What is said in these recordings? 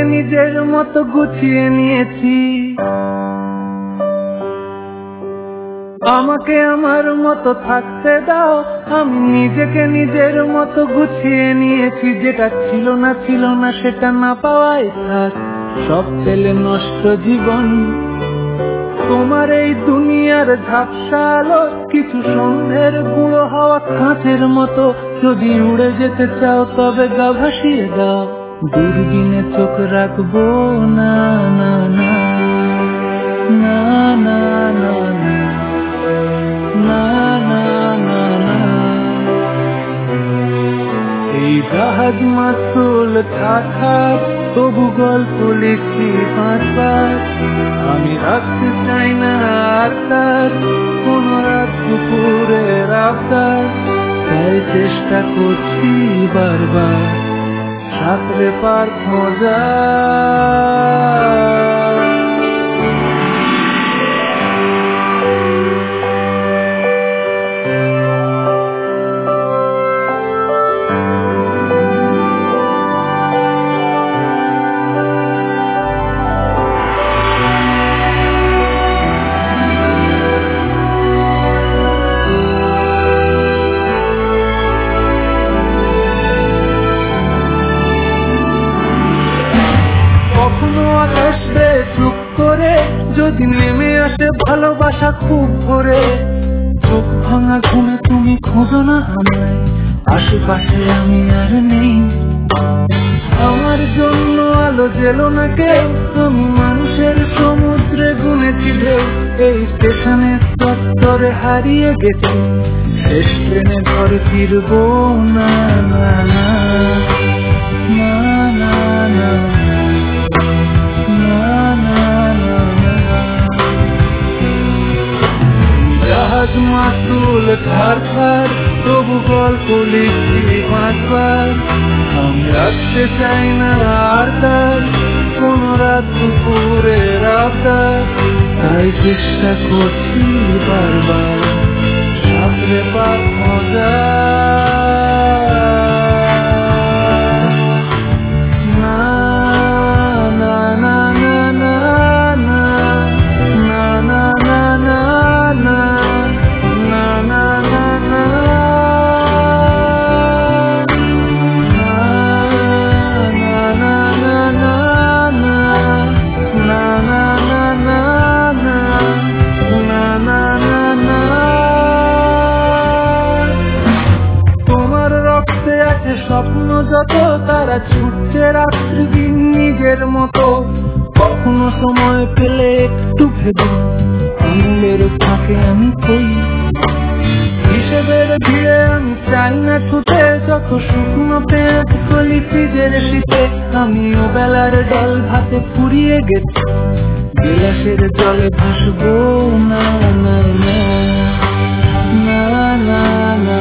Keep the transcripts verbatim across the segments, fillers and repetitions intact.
নিজের মতো গুছিয়ে নিয়েছি, আমাকে আমার মতো থাকতে দাও। আমি নিজেকে নিজের মতো গুছিয়ে নিয়েছি, যেটা ছিল না ছিল না সেটা না পাওয়াই থাক, সব পেলে নষ্ট জীবন। তোমার এই দুনিয়ার ঝাপসা আলো কিছু সন্ধ্যের গুঁড়ো হাওয়া কাঁচের মতো, যদি উড়ে যেতে চাও তবে গা ভাসিয়ে দাও, দূরবীনে চোখ রাখবো না না না না না না না না না না। এই জাহাজ মাসুল থাক, তবু গল্প লিখি পাঁচবার, আমি রাখতে চাই না আর তার কোন রাত দুপুরের আবদার, তাই চেষ্টা করছি বারবার সাঁতরে পার খোঁজা। যদি নেমে আসে ভালোবাসা খুব ভরে, চোখ ভাঙা ঘুমে তুমি খোঁজো না আমায়, আশেপাশে আমি আর নেই। আমার জন্য আলো জেলো না কেউ, আমি মানুষের সমুদ্রে গুনেছি ঢেউ, এই স্টেশনের চত্বরে হারিয়ে গেছি, শেষ ট্রেনে ঘরে ফিরবো না না না না না না না না। জাহাজ মাসুল থার থার, তবু গল্প লিখছি পাঁচবার, আমি রাখতে চাই না আর তার কোন রাত দুপুরের আবদার, তাই চেষ্টা করছি বারবার সাঁতরে পার খোঁজা। স্বপ্ন যত তারা ছুটছে রাত্রি দিন নিজের মতো, কখনো সময় পেলে একটু ভেবে আঙুলের ফাঁকে আমি কই, হিসেবের ভিড়ে আমি চাই না ছুটে, যত শুকনো পেঁয়াজ কলি ফ্রিজের শীতে, আমি ও বেলার ডাল ভাতে ফুরিয়ে গেছি, গিলাসের জলে ভাসবো না না না না না না।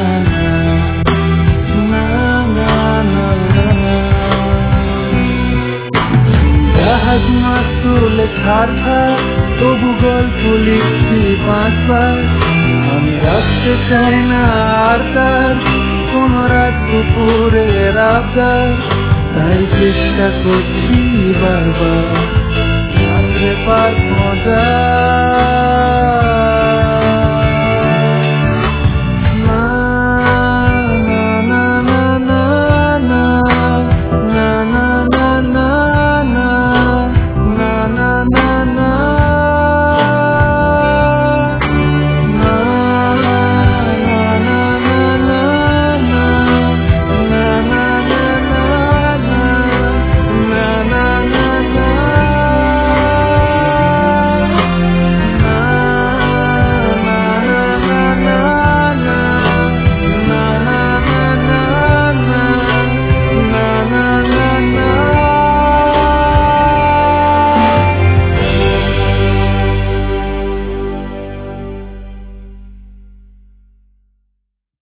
জাহাজ মাসুল থার থার, তবু গল্প লিখছি পাঁচবার, আমি রাখতে চাই না আর তার কোন রাত দুপুরের আবদার, তাই চেষ্টা করছি বারবার